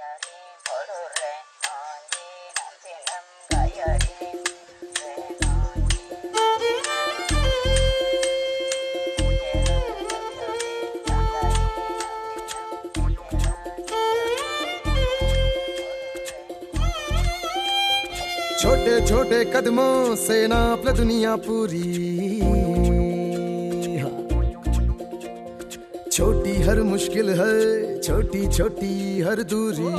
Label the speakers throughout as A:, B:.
A: छोटे छोटे कदमों से नाप ले दुनिया पूरी, छोटी हर मुश्किल है, छोटी छोटी हर दूरी।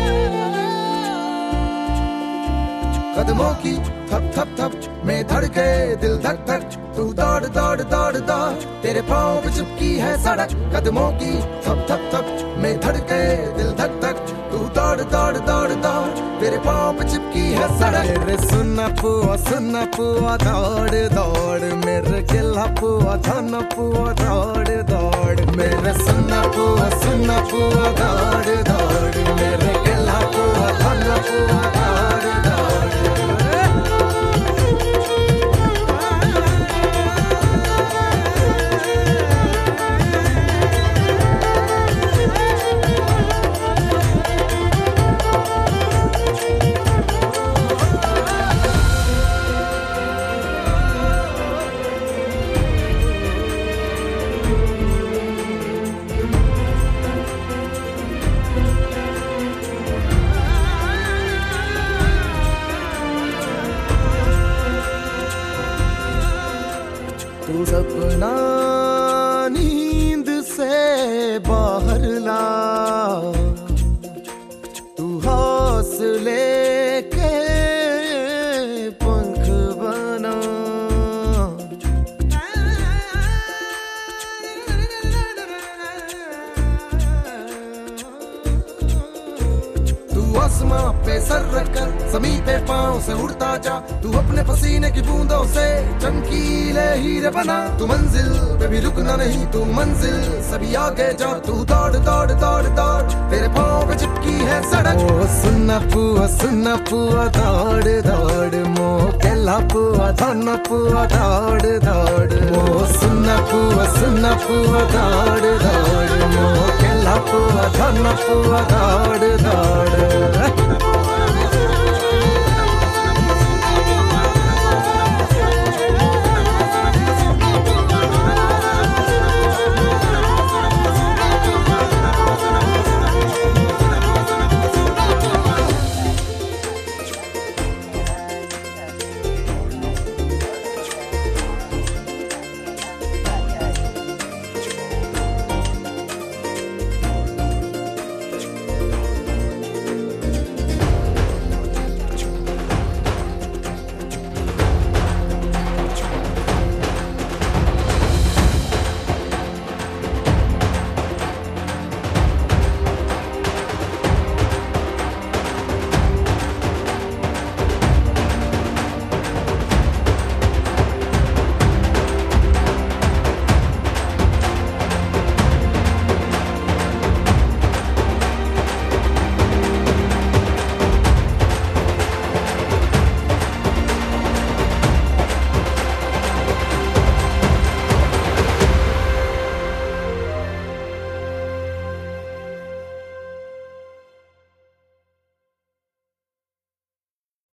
A: कदमों की थप थप थप में धड़के दिल धक धक, तू दौड़ दौड़ दौड़ दौड़ तेरे पाँव पे चिपकी है सड़क। कदमों की थप थप थप में धड़के दिल धक धक, तू दौड़ दौड़ दौड़ दौड़ तेरे पाँव पे चिपकी है सड़क। मेरे सुना पुआ दौड़ दौड़, मेरे गिला पुआ धन पुआ दौड़ दौड़। मेरे सुना पुआ दौड़ दौड़, मेरे गिला पुआ धन पुआ दौड़ दौड़। तू सपना नींद से बाहर ला, तू हौसले के पंख बना। तू आसमां पे सर रखकर ज़मीन पे पाँव से उड़ता जा, तू अपने पसीने की बूंदों से चमकीले हीरे बना। तू मंजिल पे भी रुकना नहीं, तू मंजिल सभी आगे जा। तू दौड़ दौड़ दौड़ दौड़ तेरे पाँव पे चिपकी है सड़क। ओ सुना पुआ दौड़ दौड़, मोह केला पुआ धन पुआ दौड़ दौड़। ओ सुना पुआ दौड़ दौड़, मोह केला पुआ धन पुआ दौड़ दौड़।